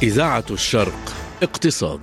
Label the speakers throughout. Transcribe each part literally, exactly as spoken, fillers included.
Speaker 1: إذاعة الشرق اقتصاد.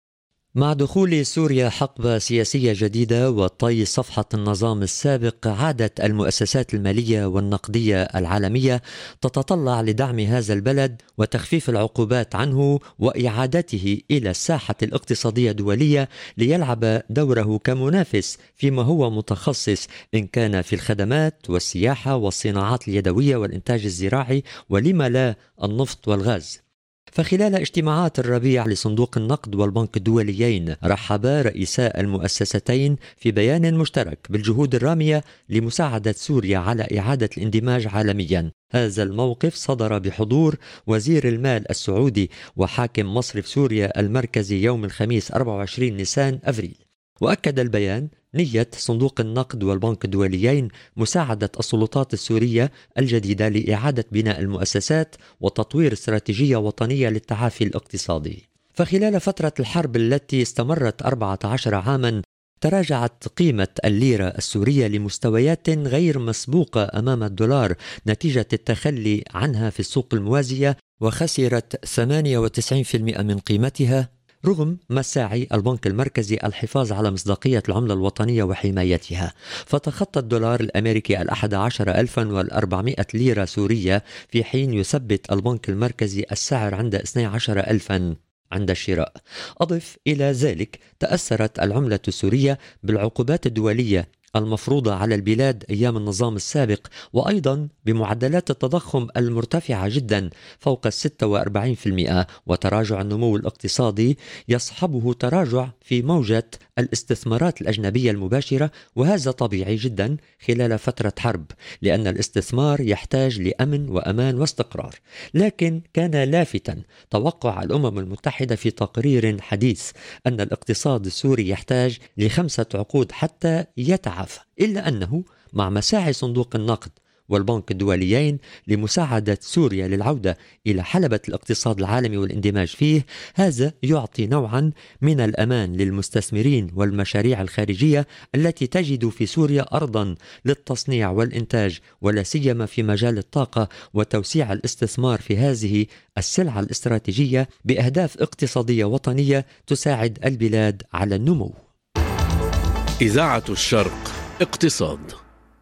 Speaker 2: مع دخول سوريا حقبة سياسية جديدة وطي صفحة النظام السابق، عادت المؤسسات المالية والنقدية العالمية تتطلع لدعم هذا البلد وتخفيف العقوبات عنه وإعادته إلى الساحة الاقتصادية الدولية ليلعب دوره كمنافس فيما هو متخصص، إن كان في الخدمات والسياحة والصناعات اليدوية والإنتاج الزراعي، ولما لا النفط والغاز. فخلال اجتماعات الربيع لصندوق النقد والبنك الدوليين، رحبا رئيسا المؤسستين في بيان مشترك بالجهود الرامية لمساعدة سوريا على إعادة الاندماج عالميا. هذا الموقف صدر بحضور وزير المال السعودي وحاكم مصرف سوريا المركزي يوم الخميس أربعة وعشرين نيسان أفريل. وأكد البيان نية صندوق النقد والبنك الدوليين مساعدة السلطات السورية الجديدة لإعادة بناء المؤسسات وتطوير استراتيجية وطنية للتعافي الاقتصادي. فخلال فترة الحرب التي استمرت أربعة عشر عاما، تراجعت قيمة الليرة السورية لمستويات غير مسبوقة أمام الدولار نتيجة التخلي عنها في السوق الموازية، وخسرت ثمانية وتسعين بالمئة من قيمتها، رغم مساعي البنك المركزي الحفاظ على مصداقية العملة الوطنية وحمايتها. فتخطى الدولار الأمريكي الأحد عشر ألفا وأربعمائة ليرة سورية، في حين يثبت البنك المركزي السعر عند اثني عشر ألفا عند الشراء. أضف إلى ذلك تأثرت العملة السورية بالعقوبات الدولية المفروضة على البلاد أيام النظام السابق، وأيضا بمعدلات التضخم المرتفعة جدا فوق ستة وأربعين بالمئة، وتراجع النمو الاقتصادي يصحبه تراجع في موجة الاستثمارات الأجنبية المباشرة، وهذا طبيعي جدا خلال فترة حرب، لأن الاستثمار يحتاج لأمن وأمان واستقرار. لكن كان لافتا توقع الأمم المتحدة في تقرير حديث أن الاقتصاد السوري يحتاج لخمسة عقود حتى يتعافى، إلا أنه مع مساعي صندوق النقد والبنك الدوليين لمساعدة سوريا للعودة إلى حلبة الاقتصاد العالمي والاندماج فيه، هذا يعطي نوعا من الأمان للمستثمرين والمشاريع الخارجية التي تجد في سوريا أرضا للتصنيع والإنتاج، ولا سيما في مجال الطاقة وتوسيع الاستثمار في هذه السلعة الاستراتيجية بأهداف اقتصادية وطنية تساعد البلاد على النمو.
Speaker 1: إذاعة الشرق اقتصاد.